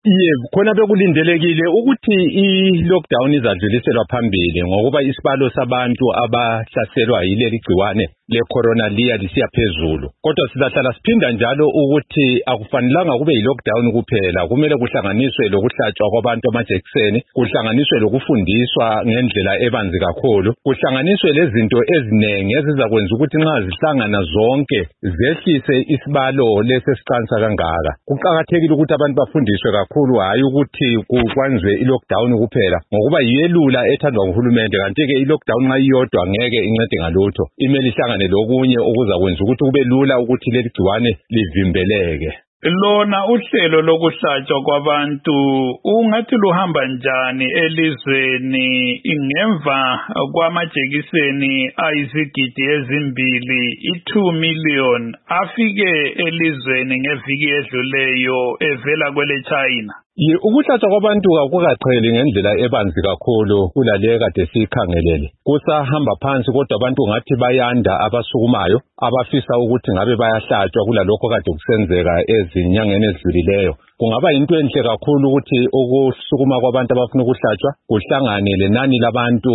Yebo, khona bekulindelekile ukuthi i-lockdown izadluliselwa phambili ngokuba isibalo sabantu abahlaselwa yileli gciwane le-corona lisiya phezulu. Kodwa sizahlala siphinda njalo ukuthi akufanelanga kube yi-lockdown kuphela, kumele kuhlanganiswe lokuhlatshwa kwabantu amajekiseni, kuhlanganiswe lokufundiswa ngendlela ebanzi kakhulu, kuhlanganiswe lezinto eziningi ezizakwenza ukuthi nxa zihlangana zonke zehlise isibalo lesesiqansa kangaka. Kuqakathekile ukuthi abantu bafundiswe kakhulu, hayi ukuthi kwenziwe i-lockdown kuphela ngokuba yiyelula ethandwa nguhulumende, kanti-ke i-lockdown nxa iyodwa ngeke incede ngalutho. Imele ihlangane lokunye okuzakwenza ukuthi kube lula ukuthi leli gciwane livimbeleke. Lona uhlelo lokuhlatshwa kwabantu ungathi luhamba njani elizweni ngemva kwamajekiseni ayizigidi ezimbili, 2 million afike elizweni ngeviki edluleyo evela kwele China? Ukuhlatshwa kwabantu akukaqheli ngendlela ebanzi kakhulu kulale kade sikhangelele. Kusahamba phansi kodwa abantu ngathi bayanda abasukumayo abafisa ukuthi ngabe bayahlatshwa kulalokho kade kusenzeka ezinyangeni ezidlulileyo. Kungaba into enhle kakhulu ukuthi ukusukuma kwabantu abafuna ukuhlatshwa kuhlangane lenani labantu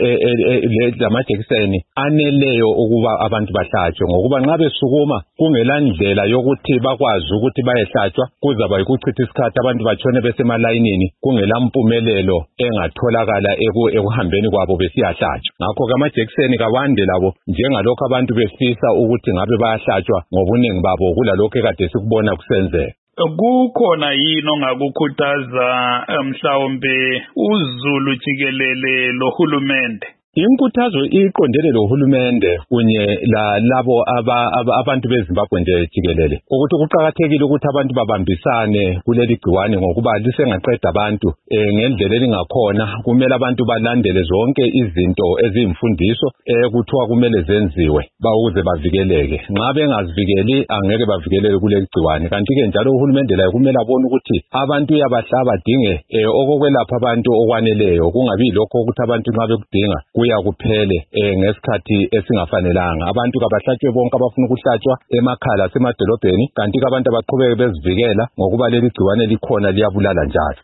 lamajekiseni aneleyo ukuba abantu bahlatshwe, ngokuba nxa besukuma kungela ndlela yokuthi bakwazi ukuthi bayehlatshwa kuzaba yikuchitha isikhathi abantu batshone besemalayinini kungela mpumelelo engatholakala ekuhambeni kwabo besiyahlatshwa. Ngakho ke amajekiseni kawande labo njengalokho abantu befisa ukuthi ngabe bayahlatshwa ngobuningi babo kulalokho kade sikubona kusenzeka. Kukhona yini ongakukhuthaza mhlawumbe uZulu jikelele lohulumende? Inkuthazo iqondene lohulumende kunye labo abantu beZimbabwe nje jikelele ukuthi kuqakathekile ukuthi abantu babambisane kuleli gciwane ngokuba lisengaqeda abantu ngendlela elingakhona. Kumele abantu balandele zonke izinto eziyimfundiso kuthiwa kumele zenziwe ukuze bavikeleke. Nxa bengazivikeli angeke bavikeleke kuleli gciwane. Kanti-ke njalo uhulumende laye kumele abone ukuthi abantu uyabahlaba badinge okokwelapha abantu okwaneleyo, kungabi lokho ukuthi abantu nxa bekudinga kuya kuphele ngesikhathi esingafanelanga. Abantu kabahlatshwe bonke abafuna ukuhlatshwa emakhaya lasemadolobheni, kanti-ke abantu abaqhubeke bezivikela ngokuba leli gciwane likhona liyabulala njalo.